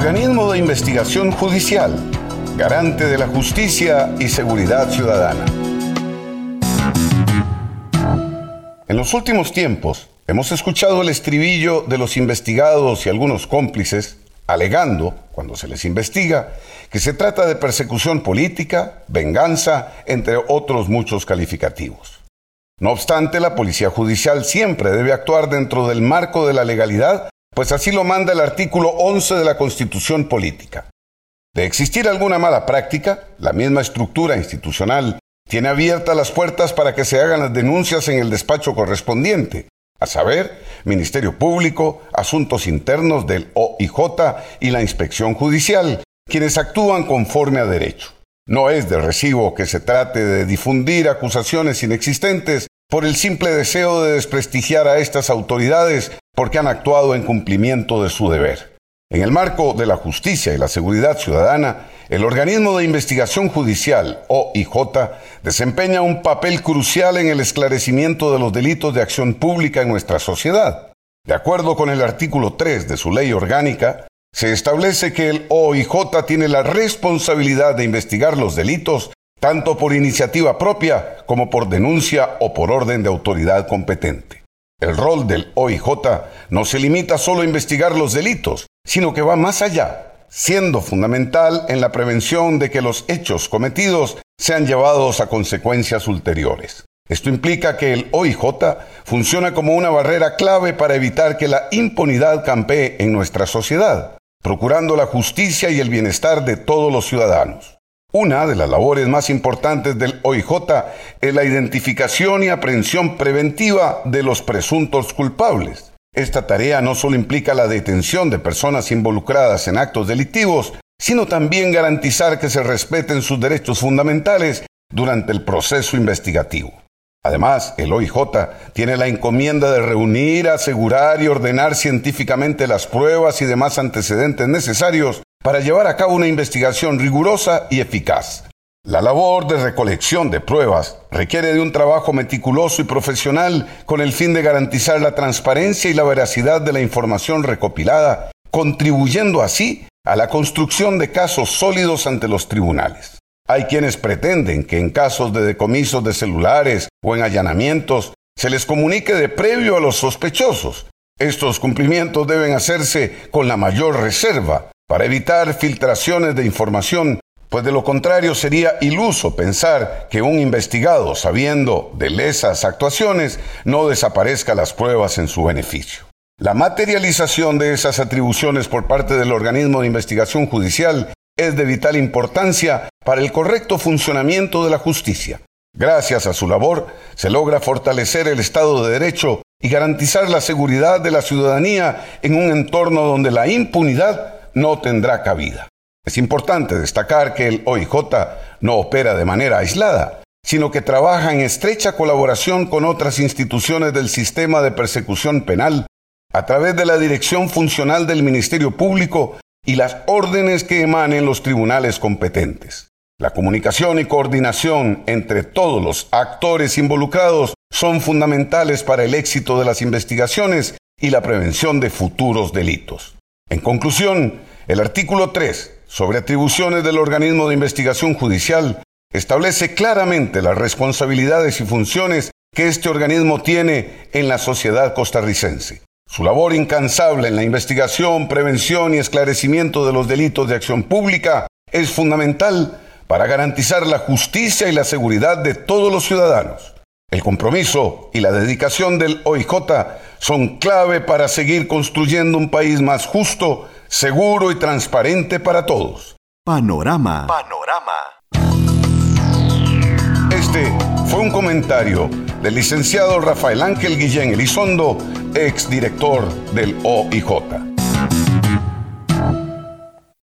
organismo de investigación judicial, garante de la justicia y seguridad ciudadana. En los últimos tiempos, hemos escuchado el estribillo de los investigados y algunos cómplices alegando, cuando se les investiga, que se trata de persecución política, venganza, entre otros muchos calificativos. No obstante, la Policía Judicial siempre debe actuar dentro del marco de la legalidad, pues así lo manda el artículo 11 de la Constitución Política. De existir alguna mala práctica, la misma estructura institucional tiene abiertas las puertas para que se hagan las denuncias en el despacho correspondiente, a saber, Ministerio Público, Asuntos Internos del OIJ y la Inspección Judicial, quienes actúan conforme a derecho. No es de recibo que se trate de difundir acusaciones inexistentes por el simple deseo de desprestigiar a estas autoridades porque han actuado en cumplimiento de su deber. En el marco de la justicia y la seguridad ciudadana, el organismo de investigación judicial, OIJ, desempeña un papel crucial en el esclarecimiento de los delitos de acción pública en nuestra sociedad. De acuerdo con el artículo 3 de su ley orgánica, se establece que el OIJ tiene la responsabilidad de investigar los delitos tanto por iniciativa propia como por denuncia o por orden de autoridad competente. El rol del OIJ no se limita solo a investigar los delitos, sino que va más allá, siendo fundamental en la prevención de que los hechos cometidos sean llevados a consecuencias ulteriores. Esto implica que el OIJ funciona como una barrera clave para evitar que la impunidad campee en nuestra sociedad, procurando la justicia y el bienestar de todos los ciudadanos. Una de las labores más importantes del OIJ es la identificación y aprehensión preventiva de los presuntos culpables. Esta tarea no solo implica la detención de personas involucradas en actos delictivos, sino también garantizar que se respeten sus derechos fundamentales durante el proceso investigativo. Además, el OIJ tiene la encomienda de reunir, asegurar y ordenar científicamente las pruebas y demás antecedentes necesarios para llevar a cabo una investigación rigurosa y eficaz. La labor de recolección de pruebas requiere de un trabajo meticuloso y profesional con el fin de garantizar la transparencia y la veracidad de la información recopilada, contribuyendo así a la construcción de casos sólidos ante los tribunales. Hay quienes pretenden que en casos de decomisos de celulares o en allanamientos se les comunique de previo a los sospechosos. Estos cumplimientos deben hacerse con la mayor reserva para evitar filtraciones de información, pues de lo contrario sería iluso pensar que un investigado, sabiendo de esas actuaciones, no desaparezca las pruebas en su beneficio. La materialización de esas atribuciones por parte del organismo de investigación judicial es de vital importancia para el correcto funcionamiento de la justicia. Gracias a su labor, se logra fortalecer el Estado de Derecho y garantizar la seguridad de la ciudadanía en un entorno donde la impunidad no tendrá cabida. Es importante destacar que el OIJ no opera de manera aislada, sino que trabaja en estrecha colaboración con otras instituciones del sistema de persecución penal a través de la dirección funcional del Ministerio Público y las órdenes que emanen los tribunales competentes. La comunicación y coordinación entre todos los actores involucrados son fundamentales para el éxito de las investigaciones y la prevención de futuros delitos. En conclusión, el artículo 3, sobre atribuciones del organismo de investigación judicial, establece claramente las responsabilidades y funciones que este organismo tiene en la sociedad costarricense. Su labor incansable en la investigación, prevención y esclarecimiento de los delitos de acción pública es fundamental para garantizar la justicia y la seguridad de todos los ciudadanos. El compromiso y la dedicación del OIJ son clave para seguir construyendo un país más justo, seguro y transparente para todos. Panorama. Este fue un comentario del licenciado Rafael Ángel Guillén Elizondo, exdirector del OIJ.